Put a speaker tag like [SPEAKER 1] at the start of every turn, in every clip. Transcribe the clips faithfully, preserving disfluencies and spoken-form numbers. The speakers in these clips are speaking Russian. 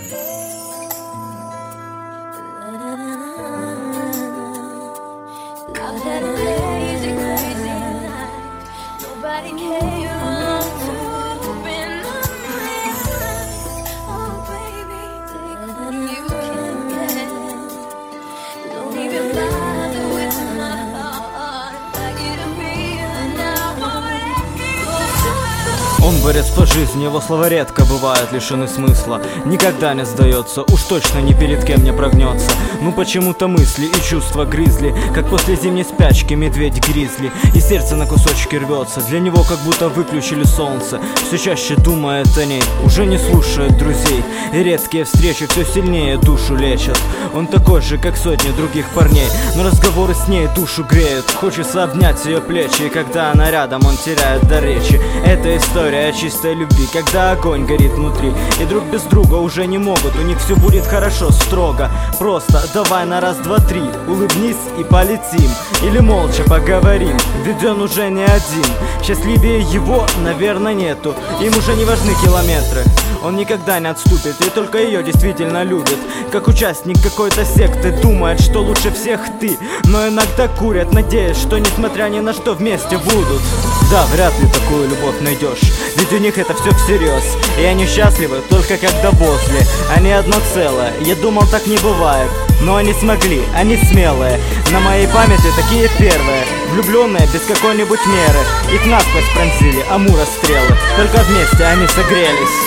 [SPEAKER 1] Он борец по жизни, его слова редко бывают лишены смысла. Никогда не сдается, уж точно ни перед кем не прогнется. Ну почему-то мысли и чувства грызли, как после зимней спячки медведь-гризли. И сердце на кусочки рвется, для него как будто выключили солнце. Все чаще думает о ней, уже не слушает друзей. И редкие встречи все сильнее душу лечат. Он такой же, как сотни других парней, но разговоры с ней душу греют. Хочется обнять ее плечи, и когда она рядом, он теряет до речи. Это история о чистой любви, когда огонь горит внутри, и друг без друга уже не могут. У них все будет хорошо, строго, просто давай на раз, два, три, улыбнись и полетим. Или молча поговорим, ведь он уже не один. Счастливее его, наверное, нету. Им уже не важны километры. Он никогда не отступит и только ее действительно любит. Как участник какой-то секты, думает, что лучше всех ты. Но иногда курят, надеясь, что несмотря ни на что вместе будут. Да, вряд ли такую любовь найдешь, ведь у них это все всерьез. И они счастливы только когда возле. Они одно целое, я думал, так не бывает. Но они смогли, они смелые. На моей памяти такие первые, влюбленные без какой-нибудь меры. Их насквозь пронзили Амура стрелы, только вместе они согрелись.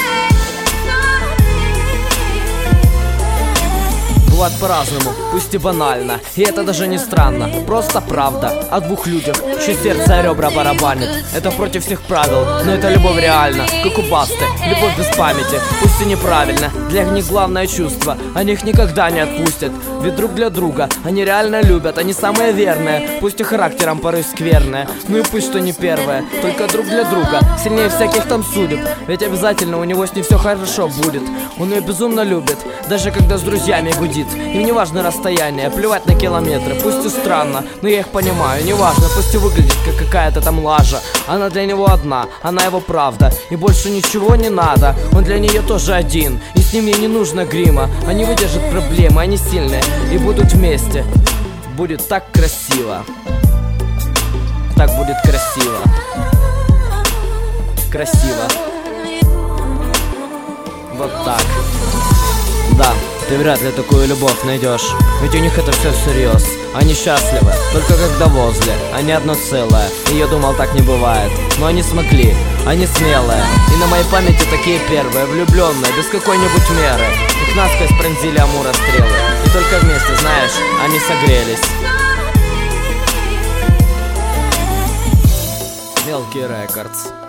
[SPEAKER 2] Бывает по-разному, пусть и банально. И это даже не странно, просто правда о двух людях, чье сердце о ребра барабанит. Это против всех правил, но это любовь реально, как у Басты, любовь без памяти. Пусть и неправильно, для них главное чувство. Они их никогда не отпустят, ведь друг для друга они реально любят. Они самые верные, пусть и характером порой скверные. Ну и пусть что не первое, только друг для друга сильнее всяких там судеб. Ведь обязательно у него с ней все хорошо будет. Он ее безумно любит, даже когда с друзьями гудит. Им не важно расстояние, плевать на километры. Пусть и странно, но я их понимаю. Не важно, пусть и выглядит как какая-то там лажа. Она для него одна, она его правда. И больше ничего не надо, он для нее тоже один. И с ним ей не нужно грима. Они выдержат проблемы, они сильные и будут вместе. Будет так красиво. Так будет красиво. Красиво. Вот так. Да, ты вряд ли такую любовь найдешь, ведь у них это все всерьез. Они счастливы, только когда возле. Они одно целое, и я думал, так не бывает. Но они смогли, они смелые. И на моей памяти такие первые, влюбленные, без какой-нибудь меры. Их насквозь пронзили Амура стрелы, и только вместе, знаешь, они согрелись. Мелкий Рекордс.